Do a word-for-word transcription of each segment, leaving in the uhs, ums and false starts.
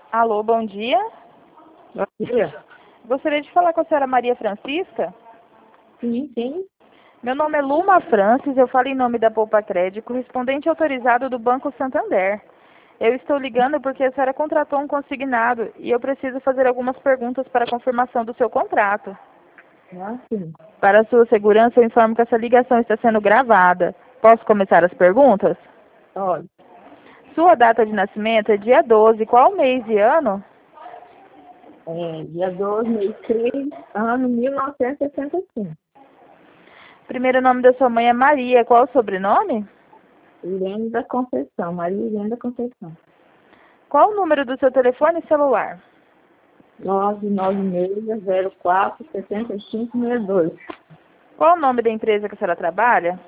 Alô, bom dia. Bom dia. Gostaria de falar com a senhora Maria Francisca. Sim, sim. Meu nome é Luma Francis, eu falo em nome da Poupa Crédito, correspondente autorizado do Banco Santander. Eu estou ligando porque a senhora contratou um consignado e eu preciso fazer algumas perguntas para a confirmação do seu contrato. Ah, sim. Para a sua segurança, eu informo que essa ligação está sendo gravada. Posso começar as perguntas? Olha, Sua data de nascimento é dia doze, qual mês e ano? é, dia doze, mês três, ano mil novecentos e sessenta e cinco. Primeiro nome da sua mãe é Maria, qual o sobrenome? Irene da Conceição, Maria Irene da Conceição. Qual o número do seu telefone celular? nove nove seis zero quatro sete cinco seis dois. Qual o nome da empresa que a senhora trabalha?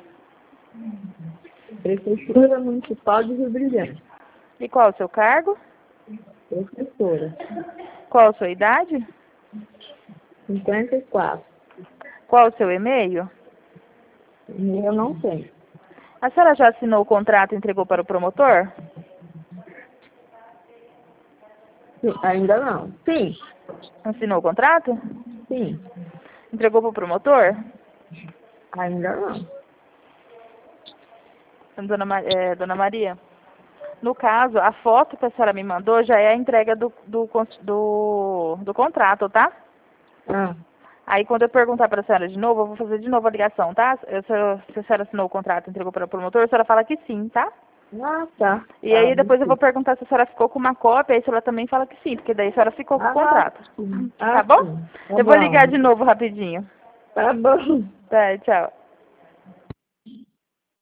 Prefeitura Municipal de Rio Brilhante. E qual o seu cargo? Professora. Qual a sua idade? cinquenta e quatro. Qual o seu e-mail? Eu não tenho. A senhora já assinou o contrato e entregou para o promotor? Sim, ainda não. Sim, Assinou o contrato? sim. Entregou para o promotor? Ainda não. Dona, Ma- é, Dona Maria? No caso, a foto que a senhora me mandou já é a entrega do, do, cons- do, do contrato, tá? Ah, Aí quando eu perguntar para a senhora de novo, eu vou fazer de novo a ligação, tá? Eu- Se, a se a senhora assinou o contrato e entregou para o promotor, a senhora fala que sim, tá? ah tá. E Tá, aí depois eu sim. vou perguntar se a senhora ficou com uma cópia, aí a senhora também fala que sim, porque daí a senhora ficou com o Ah, contrato. sim. Tá Ah, bom? sim. Tá Eu vou ligar bom. de novo rapidinho. Tá bom. Tá, tchau.